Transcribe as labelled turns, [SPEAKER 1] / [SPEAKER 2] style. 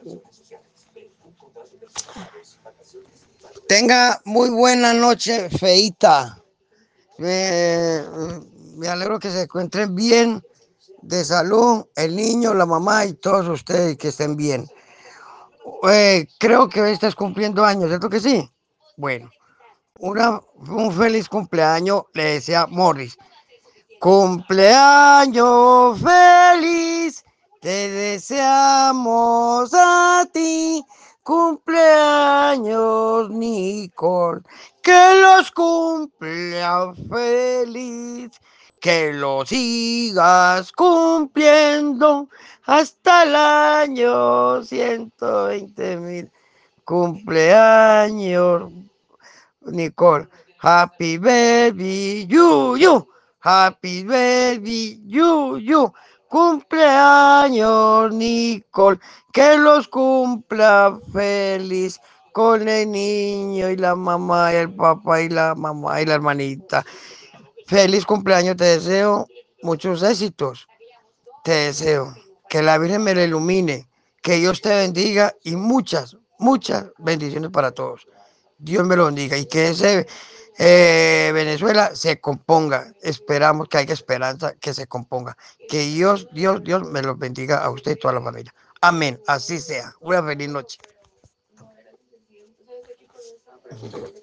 [SPEAKER 1] Tenga muy buena noche, feita. Me, me alegro que se encuentren bien, de salud, el niño, la mamá y todos ustedes que estén bien. Creo que hoy estás cumpliendo años, ¿cierto que sí? Bueno, un feliz cumpleaños le desea Morris. Cumpleaños feliz, te deseamos a ti. Cumpleaños, Nicole, que los cumpla feliz, que lo sigas cumpliendo hasta el año 120.000. Cumpleaños, Nicole. Happy baby, you. Happy baby, you. Cumpleaños, Nicole. Que los cumpla feliz con el niño y la mamá y el papá y la mamá y la hermanita. Feliz cumpleaños, te deseo muchos éxitos. Te deseo que la Virgen me lo ilumine, que Dios te bendiga y muchas bendiciones para todos. Dios me lo bendiga y que ese Venezuela se componga. Esperamos que haya esperanza que se componga. Que Dios me los bendiga a usted y toda la familia. Amén. Así sea. Una feliz noche.